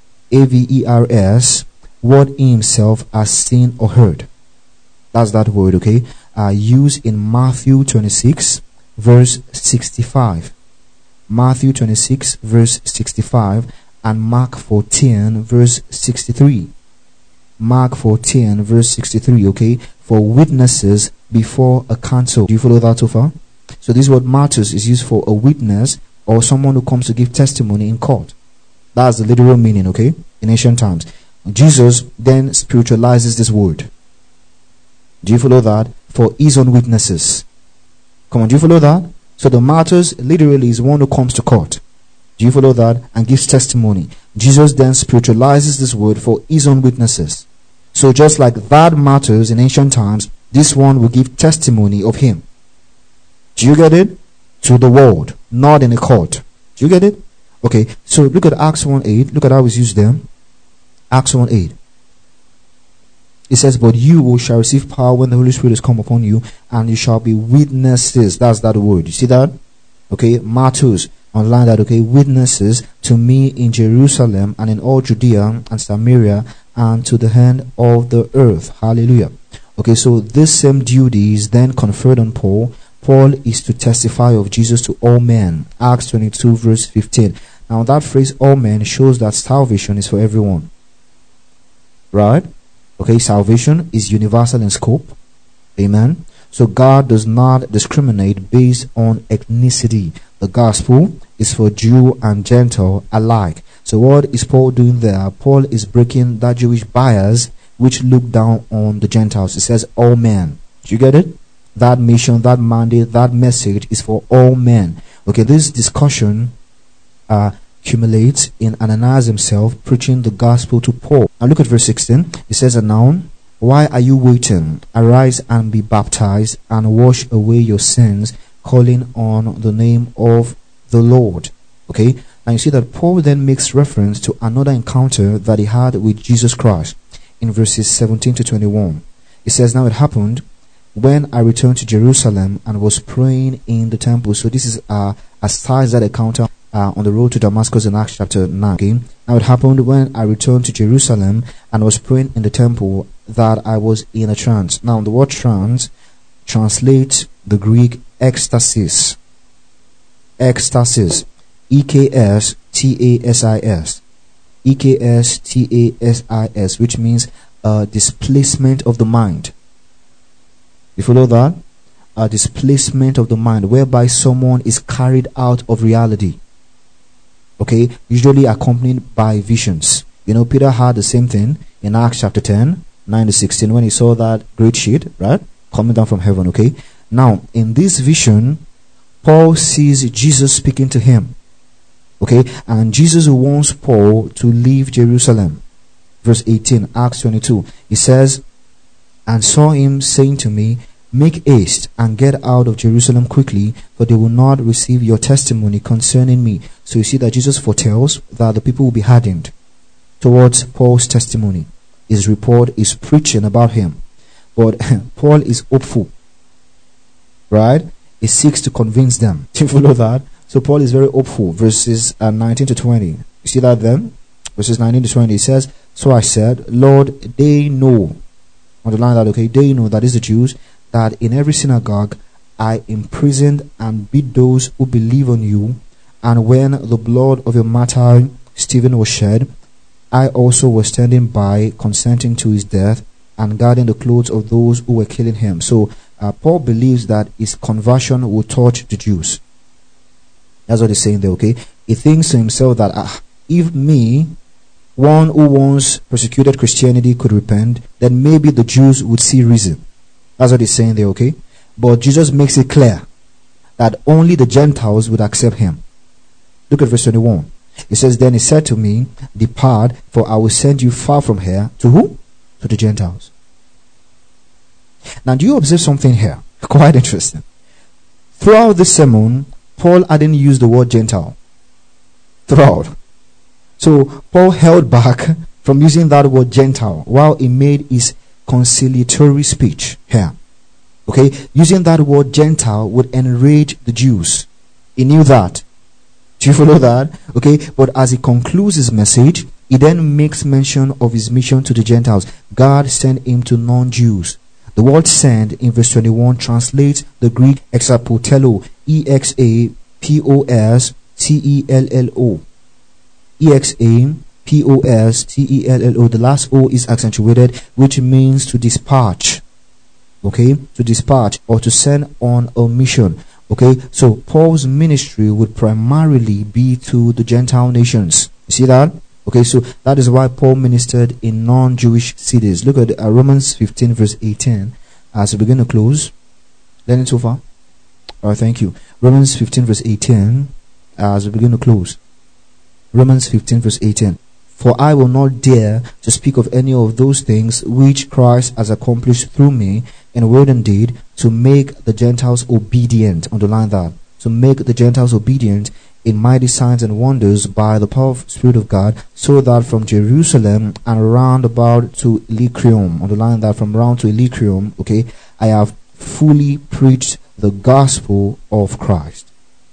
A-V-E-R-S, what he himself has seen or heard. That's that word, okay? Used in Matthew 26, verse 65. Matthew 26, verse 65. And Mark 14, verse 63. Mark 14, verse 63, okay? For witnesses before a council. Do you follow that so far? So this word martus is used for a witness or someone who comes to give testimony in court. That's the literal meaning, okay? In ancient times. Jesus then spiritualizes this word. Do you follow that? For his own witnesses. Come on, do you follow that? So the martyrs literally is one who comes to court. Do you follow that? And gives testimony. Jesus then spiritualizes this word for his own witnesses. So just like that martyrs in ancient times, this one will give testimony of him. Do you get it? To the world, not in a court. Do you get it? Okay, so look at Acts 1:8. Look at how it's used there. Acts 1:8. It says, but you shall receive power when the Holy Spirit has come upon you, and you shall be witnesses. That's that word. You see that? Okay, martyrs. Online that, okay, witnesses to me in Jerusalem and in all Judea and Samaria and to the end of the earth. Hallelujah. Okay, so this same duty is then conferred on Paul. Paul is to testify of Jesus to all men. Acts 22 verse 15. Now that phrase all men shows that salvation is for everyone. Right? Okay, salvation is universal in scope. Amen. So God does not discriminate based on ethnicity. The gospel is for Jew and Gentile alike. So what is Paul doing there? Paul is breaking that Jewish bias which look down on the Gentiles. It says all men. Do you get it? That mission, that mandate, that message is for all men. Okay, this discussion accumulates in Ananias himself preaching the gospel to Paul. Now look at verse 16. It says, and now, why are you waiting? Arise and be baptized and wash away your sins, calling on the name of the Lord. Okay, now you see that Paul then makes reference to another encounter that he had with Jesus Christ in verses 17 to 21. It says, now it happened when I returned to Jerusalem and was praying in the temple. So this is aside that encounter on the road to Damascus in Acts chapter 9. Okay? Now it happened when I returned to Jerusalem and was praying in the temple that I was in a trance. Now the word trance translates the Greek ecstasis. Ecstasis. E-K-S-T-A-S-I-S. E-K-S-T-A-S-I-S, which means displacement of the mind. You follow that? A displacement of the mind, whereby someone is carried out of reality. Okay, usually accompanied by visions. You know, Peter had the same thing in Acts chapter 10, 9 to 16, when he saw that great sheet, right, coming down from heaven. Okay, now in this vision, Paul sees Jesus speaking to him. Okay, and Jesus wants Paul to leave Jerusalem. Verse 18, Acts 22, he says, and saw him saying to me, make haste and get out of Jerusalem quickly, for they will not receive your testimony concerning me. So you see that Jesus foretells that the people will be hardened towards Paul's testimony. His report is preaching about him. But Paul is hopeful. Right? He seeks to convince them. Do you follow that? So Paul is very hopeful. Verses 19 to 20. You see that then? Verses 19 to 20. It says, so I said, Lord, they know. Underline that, okay? They know, that is the Jews, that in every synagogue I imprisoned and beat those who believe on you. And when the blood of your martyr Stephen was shed, I also was standing by, consenting to his death and guarding the clothes of those who were killing him. So Paul believes that his conversion will touch the Jews. That's what he's saying there, okay? He thinks to himself that if me, one who once persecuted Christianity could repent, then maybe the Jews would see reason. That's what he's saying there, okay? But Jesus makes it clear that only the Gentiles would accept him. Look at verse 21. It says, then he said to me, depart, for I will send you far from here. To who? To the Gentiles. Now, do you observe something here? Quite interesting. Throughout this sermon, Paul hadn't used the word Gentile. Throughout. So, Paul held back from using that word Gentile while he made his conciliatory speech here. Okay? Using that word Gentile would enrage the Jews. He knew that. Do you follow that? Okay? But as he concludes his message, he then makes mention of his mission to the Gentiles. God sent him to non-Jews. The word send in verse 21 translates the Greek exapotello, E-X-A-P-O-S-T-E-L-L-O. E-X-A-P-O-S-T-E-L-L-O. The last O is accentuated, which means to dispatch. Okay? To dispatch or to send on a mission. Okay? So Paul's ministry would primarily be to the Gentile nations. You see that? Okay, so that is why Paul ministered in non-Jewish cities. Look at Romans 15 verse 18 as we begin to close. Learning so far? Alright, thank you. Romans 15 verse 18 as we begin to close. Romans 15 verse 18. For I will not dare to speak of any of those things which Christ has accomplished through me in word and deed to make the Gentiles obedient. Underline that. To make the Gentiles obedient in mighty signs and wonders by the power of the Spirit of God, so that from Jerusalem and round about to Illyricum, underline that, from round to Illyricum, okay, I have fully preached the gospel of Christ.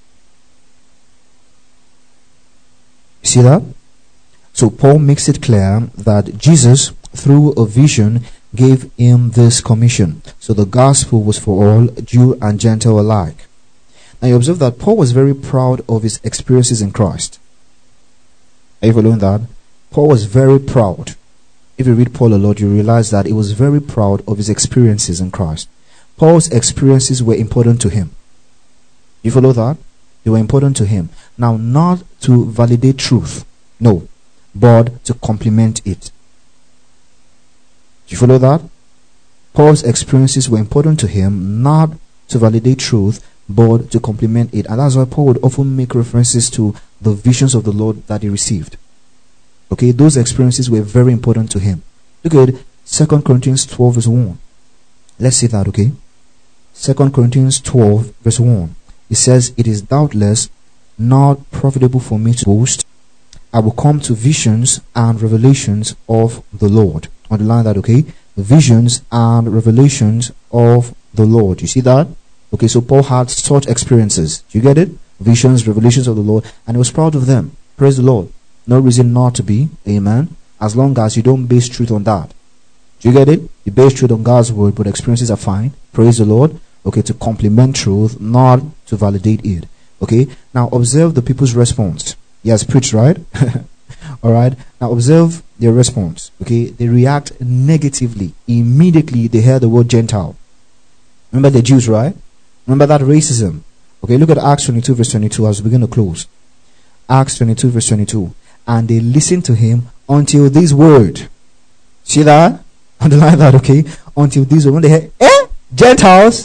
You see that? So Paul makes it clear that Jesus, through a vision, gave him this commission. So the gospel was for all, Jew and Gentile alike. Now you observe that Paul was very proud of his experiences in Christ. Are you following that? Paul was very proud. If you read Paul a lot, you realize that he was very proud of his experiences in Christ. Paul's experiences were important to him. You follow that? They were important to him. Now, not to validate truth, no, but to complement it. Do you follow that? Paul's experiences were important to him, not to validate truth, but to complement it. And that's why Paul would often make references to the visions of the Lord that he received. Okay, those experiences were very important to him. Look at 2 Corinthians 12 verse 1. Let's see that, okay? 2 Corinthians 12 verse 1. It says, it is doubtless not profitable for me to boast. I will come to visions and revelations of the Lord. Underline that, okay? Visions and revelations of the Lord. You see that? Okay, so Paul had such experiences. Do you get it? Visions, revelations of the Lord, and he was proud of them. Praise the Lord. No reason not to be. Amen. As long as you don't base truth on that. Do you get it? You base truth on God's word, but experiences are fine. Praise the Lord. Okay, to complement truth, not to validate it. Okay, now observe the people's response. Yes, preach, right? Alright, now observe their response. Okay, they react negatively. Immediately they hear the word Gentile. Remember the Jews, right? Remember that racism. Okay, look at Acts 22 verse 22 as we begin to close. Acts 22 verse 22. And they listened to him until this word. See that? Underline that, okay? Until this word. When they heard, Gentiles?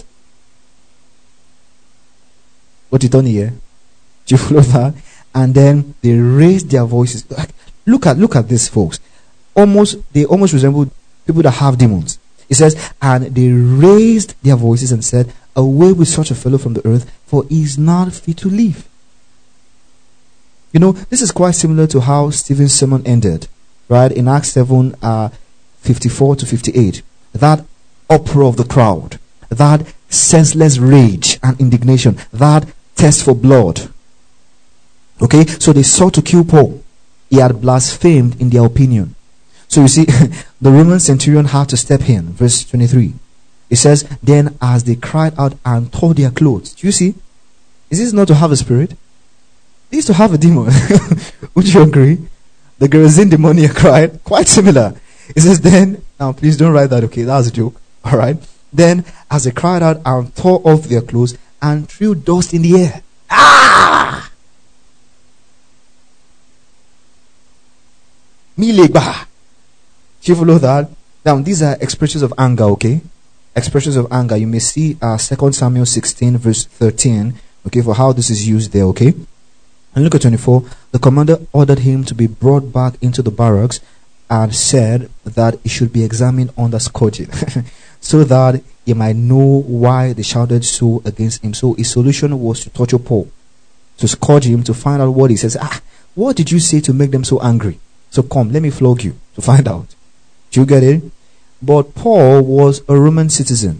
What you done here? Do you follow that? And then they raised their voices. Look at this, folks. They almost resemble people that have demons. It says, and they raised their voices and said, away with such a fellow from the earth, for he is not fit to live. You know, this is quite similar to how Stephen's sermon ended, right? In Acts 7, 54 to 58. That uproar of the crowd, that senseless rage and indignation, that thirst for blood. Okay, so they sought to kill Paul. He had blasphemed in their opinion. So you see, the Roman centurion had to step in. Verse 23. It says, then as they cried out and tore their clothes. Do you see? Is this not to have a spirit? They used to have a demon. Would you agree? The Gerasene demoniac, right? Quite similar. It says then, now please don't write that, okay? That was a joke. Alright. Then as they cried out and tore off their clothes and threw dust in the air. Ah! Milegba. Do you follow that? Now, these are expressions of anger, okay? Expressions of anger. You may see 2 Samuel 16 verse 13, okay, for how this is used there, okay? And look at 24. The commander ordered him to be brought back into the barracks and said that he should be examined under scourging so that he might know why they shouted so against him. So his solution was to torture Paul, to scourge him, to find out what he says. What did you say to make them so angry? So come, let me flog you to find out. Do you get it? But Paul was a Roman citizen.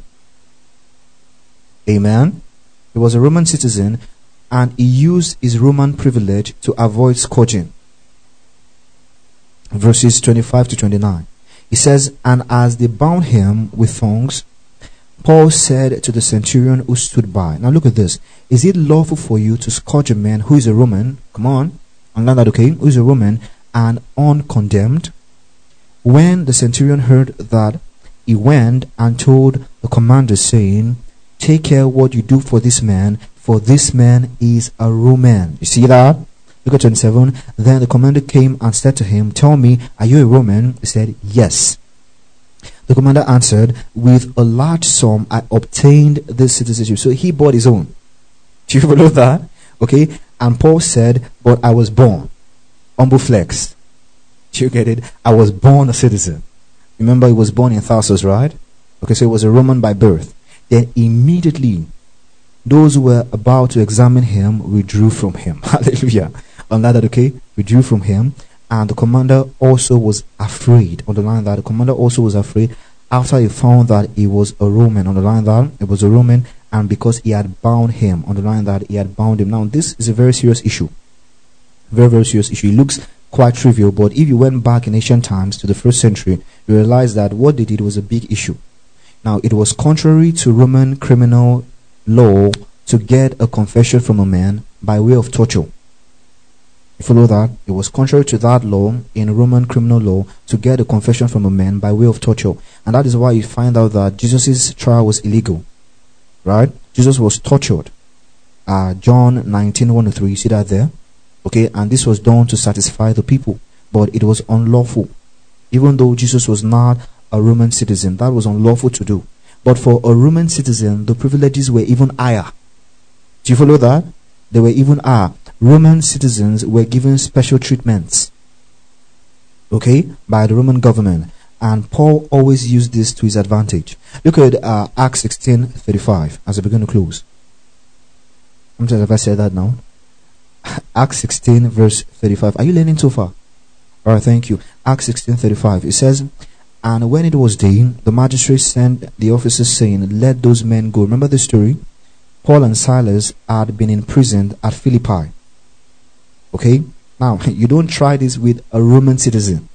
Amen. He was a Roman citizen, and he used his Roman privilege to avoid scourging. Verses 25 to 29. He says, and as they bound him with thongs, Paul said to the centurion who stood by. Now look at this. Is it lawful for you to scourge a man who is a Roman? Come on. Underline that, okay? Who is a Roman and uncondemned? When the centurion heard that, he went and told the commander, saying, take care what you do for this man is a Roman. You see that? Look at 27. Then the commander came and said to him, tell me, are you a Roman? He said, yes. The commander answered, with a large sum I obtained this citizenship. So he bought his own. Do you follow that? Okay. And Paul said, but I was born. Humble flex. Do you get it? I was born a citizen. Remember, he was born in Tarsus, right? Okay, so he was a Roman by birth. Then immediately, those who were about to examine him withdrew from him. Hallelujah. Underline that, okay? Withdrew from him. And the commander also was afraid. Underline that. The commander also was afraid after he found that he was a Roman. Underline that. It was a Roman. And because he had bound him. Underline that. He had bound him. Now, this is a very serious issue. Very, very serious issue. It looks quite trivial, but if you went back in ancient times to the 1st century, you realize that what they did was a big issue. Now, it was contrary to Roman criminal law to get a confession from a man by way of torture. You follow that? It was contrary to that law in Roman criminal law to get a confession from a man by way of torture. And that is why you find out that Jesus' trial was illegal. Right? Jesus was tortured. John 19:1-3, you see that there? Okay, and this was done to satisfy the people, but it was unlawful. Even though Jesus was not a Roman citizen, that was unlawful to do. But for a Roman citizen, the privileges were even higher. Do you follow that? They were even higher. Roman citizens were given special treatments, okay, by the Roman government. And Paul always used this to his advantage. Look at Acts 16:35 as I begin to close. I'm sorry if I said that now. Acts 16 verse 35. Are you learning so far? Alright, thank you. Acts 16:35. It says, and when it was day, the magistrates sent the officers saying, let those men go. Remember the story? Paul and Silas had been imprisoned at Philippi. Okay? Now, you don't try this with a Roman citizen.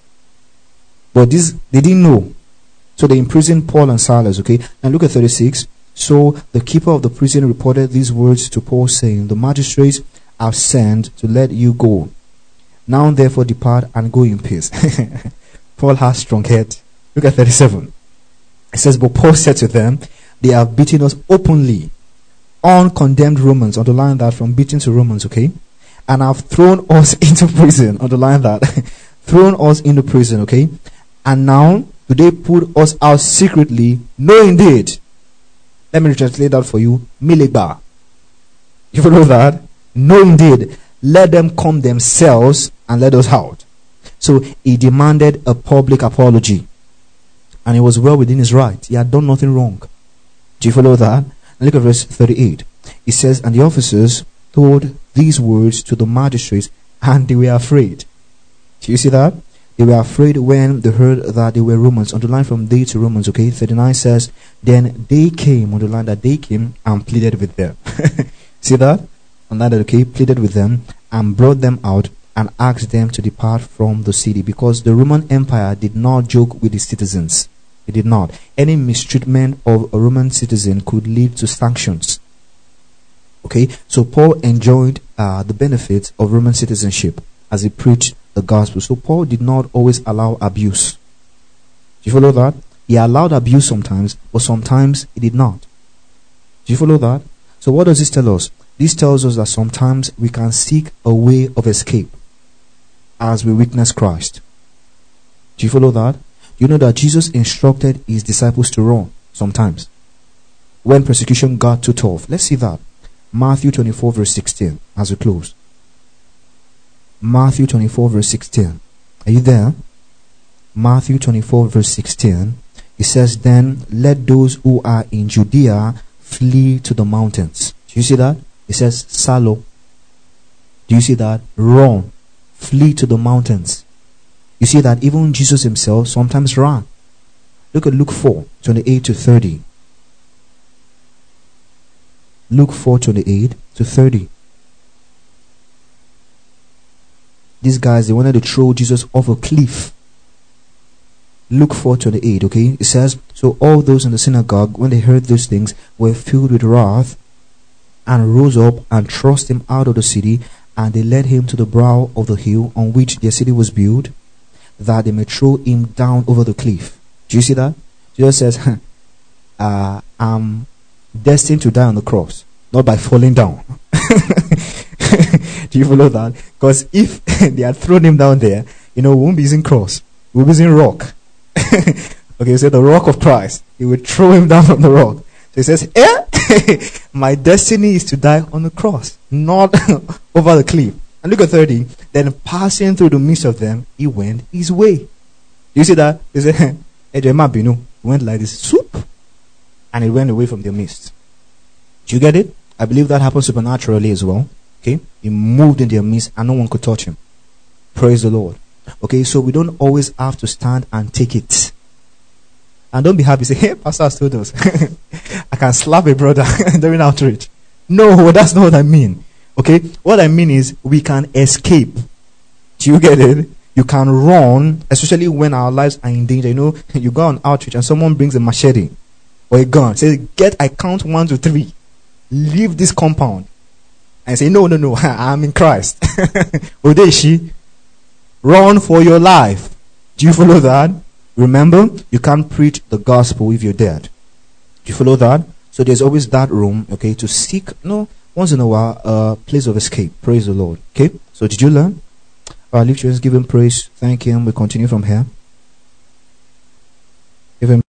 But this, they didn't know. So they imprisoned Paul and Silas, okay? Now look at 36. So the keeper of the prison reported these words to Paul, saying, the magistrates have sent to let you go. Now therefore depart and go in peace. Paul has strong head. Look at 37. It says, but Paul said to them, they have beaten us openly. Uncondemned Romans, underline that, from beating to Romans, okay? And have thrown us into prison, underline that. Thrown us into prison, okay? And now do they put us out secretly? No, indeed. Let me translate that for you. Milegba. You follow that? No, indeed. Let them come themselves and let us out. So he demanded a public apology. And he was well within his right. He had done nothing wrong. Do you follow that? Look at verse 38. It says, and the officers told these words to the magistrates, and they were afraid. Do you see that? They were afraid when they heard that they were Romans. Underline from they to Romans, okay? 39 says, then they came, underline that they came and pleaded with them. See that? Underline that, okay? Pleaded with them and brought them out and asked them to depart from the city, because the Roman Empire did not joke with its citizens. It did not. Any mistreatment of a Roman citizen could lead to sanctions. Okay? So Paul enjoyed the benefits of Roman citizenship as he preached the gospel. So Paul did not always allow abuse. Do you follow that? He allowed abuse sometimes, but sometimes he did not. Do you follow that? So what does this tell us? This tells us that sometimes we can seek a way of escape as we witness Christ. Do you follow that? You know that Jesus instructed his disciples to run sometimes when persecution got too tough. Let's see that. Matthew 24 verse 16 as we close. Matthew 24 verse 16. Are you there? Matthew 24 verse 16. It says, then let those who are in Judea flee to the mountains. Do you see that? It says Salo. Do you see that? Run. Flee to the mountains. You see that even Jesus himself sometimes ran. Look at Luke 4, 28 to 30. Luke 4, 28 to 30. These guys, they wanted to throw Jesus off a cliff. Luke 4, 28, okay? It says, so all those in the synagogue, when they heard these things, were filled with wrath, and rose up and thrust him out of the city, and they led him to the brow of the hill on which their city was built, that they may throw him down over the cliff. Do you see that? Jesus says, I'm destined to die on the cross, not by falling down. Do you follow that? Because if they had thrown him down there, we won't be using cross. We'll be using rock. Okay, so the rock of Christ. He would throw him down on the rock. So he says, my destiny is to die on the cross, not over the cliff. And look at 30. Then passing through the midst of them, he went his way. You see that? He said, he went like this, swoop, and he went away from their midst. Do you get it? I believe that happened supernaturally as well. Okay? He moved in their midst and no one could touch him. Praise the Lord. Okay, so we don't always have to stand and take it. And don't be happy. Say, hey, Pastor has told us. I can slap a brother during outreach. No, that's not what I mean. Okay, what I mean is we can escape. Do you get it? You can run, especially when our lives are in danger. You go on outreach and someone brings a machete or a gun. Says, I count 1 to 3. Leave this compound. And say, no, I'm in Christ. Odeshi. Run for your life. Do you follow that? Remember, you can't preach the gospel if you're dead. Do you follow that? So there's always that room, okay, to seek, once in a while, a place of escape. Praise the Lord. Okay? So did you learn? Lift your hands, give him praise. Thank him. We continue from here. Give him